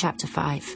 Chapter 5.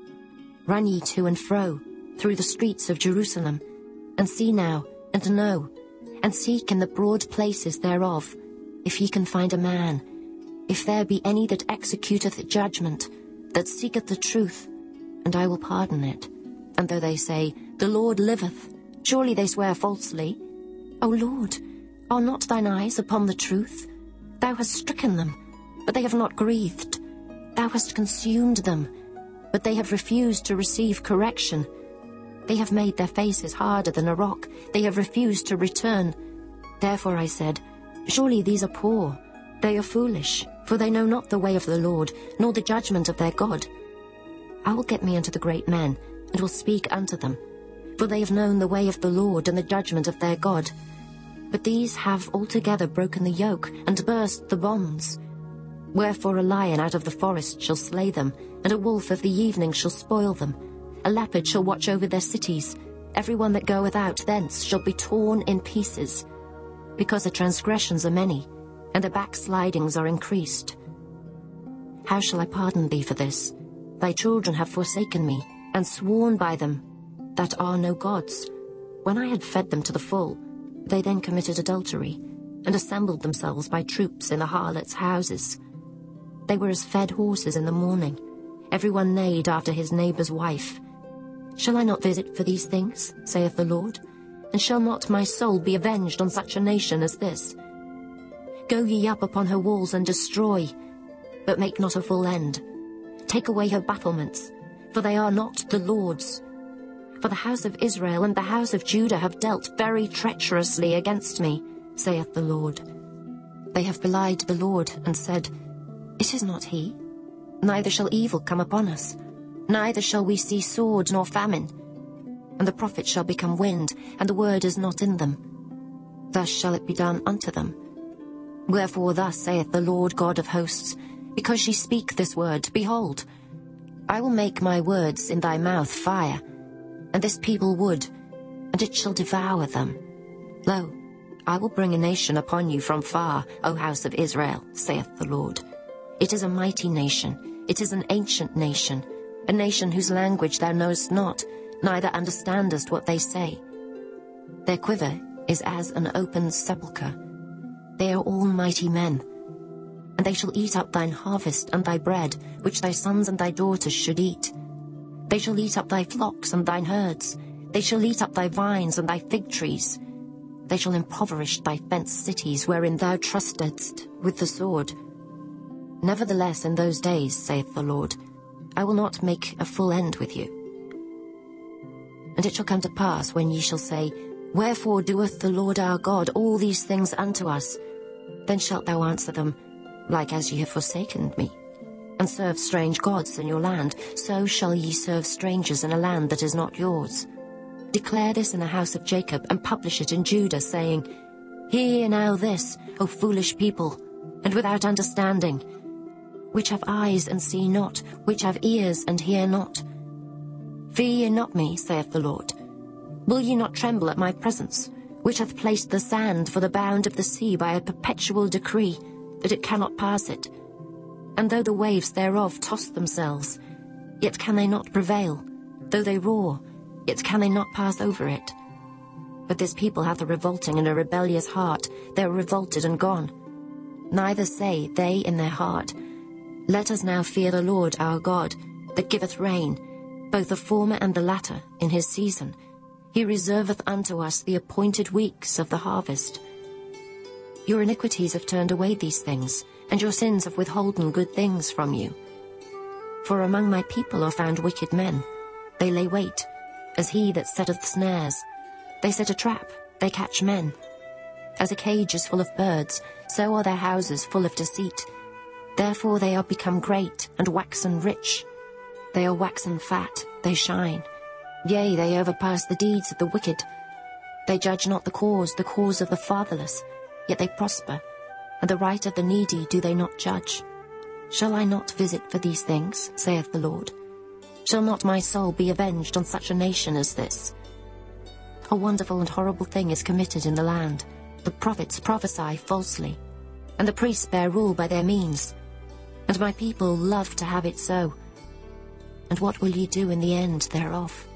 Run ye to and fro through the streets of Jerusalem, and see now, and know, and seek in the broad places thereof, if ye can find a man, if there be any that executeth judgment, that seeketh the truth, and I will pardon it. And though they say, The Lord liveth, surely they swear falsely. O Lord, are not thine eyes upon the truth? Thou hast stricken them, but they have not grieved. Thou hast consumed them, but they have refused to receive correction. They have made their faces harder than a rock. They have refused to return. Therefore I said, Surely these are poor. They are foolish, for they know not the way of the Lord, nor the judgment of their God. I will get me unto the great men, and will speak unto them. For they have known the way of the Lord, and the judgment of their God. But these have altogether broken the yoke, and burst the bonds. Wherefore a lion out of the forest shall slay them, and a wolf of the evening shall spoil them. A leopard shall watch over their cities. Every one that goeth out thence shall be torn in pieces. Because the transgressions are many, and the backslidings are increased. How shall I pardon thee for this? Thy children have forsaken me, and sworn by them that are no gods. When I had fed them to the full, they then committed adultery, and assembled themselves by troops in the harlots' houses. They were as fed horses in the morning. Every one neighed after his neighbour's wife. Shall I not visit for these things, saith the Lord? And shall not my soul be avenged on such a nation as this? Go ye up upon her walls and destroy, but make not a full end. Take away her battlements, for they are not the Lord's. For the house of Israel and the house of Judah have dealt very treacherously against me, saith the Lord. They have belied the Lord, and said, It is not he. Neither shall evil come upon us, neither shall we see sword nor famine. And the prophets shall become wind, and the word is not in them. Thus shall it be done unto them. Wherefore thus saith the Lord God of hosts, Because ye speak this word, behold, I will make my words in thy mouth fire, and this people wood, and it shall devour them. Lo, I will bring a nation upon you from far, O house of Israel, saith the Lord. It is a mighty nation, it is an ancient nation, a nation whose language thou knowest not, neither understandest what they say. Their quiver is as an open sepulchre. They are all mighty men. And they shall eat up thine harvest and thy bread, which thy sons and thy daughters should eat. They shall eat up thy flocks and thine herds. They shall eat up thy vines and thy fig trees. They shall impoverish thy fenced cities, wherein thou trustedst with the sword. Nevertheless in those days, saith the Lord, I will not make a full end with you. And it shall come to pass, when ye shall say, Wherefore doeth the Lord our God all these things unto us? Then shalt thou answer them, Like as ye have forsaken me, and served strange gods in your land, so shall ye serve strangers in a land that is not yours. Declare this in the house of Jacob, and publish it in Judah, saying, Hear now this, O foolish people, and without understanding, which have eyes and see not, which have ears and hear not. Fear ye not me, saith the Lord. Will ye not tremble at my presence, which hath placed the sand for the bound of the sea by a perpetual decree, that it cannot pass it? And though the waves thereof toss themselves, yet can they not prevail. Though they roar, yet can they not pass over it. But this people hath a revolting and a rebellious heart. They are revolted and gone. Neither say they in their heart, Let us now fear the Lord our God, that giveth rain, both the former and the latter, in his season. He reserveth unto us the appointed weeks of the harvest. Your iniquities have turned away these things, and your sins have withholden good things from you. For among my people are found wicked men. They lay wait, as he that setteth snares. They set a trap, they catch men. As a cage is full of birds, so are their houses full of deceit. Therefore they are become great, and waxen rich. They are waxen fat, they shine. Yea, they overpass the deeds of the wicked. They judge not the cause of the fatherless, yet they prosper, and the right of the needy do they not judge. Shall I not visit for these things, saith the Lord? Shall not my soul be avenged on such a nation as this? A wonderful and horrible thing is committed in the land. The prophets prophesy falsely, and the priests bear rule by their means. And my people love to have it so. And what will ye do in the end thereof?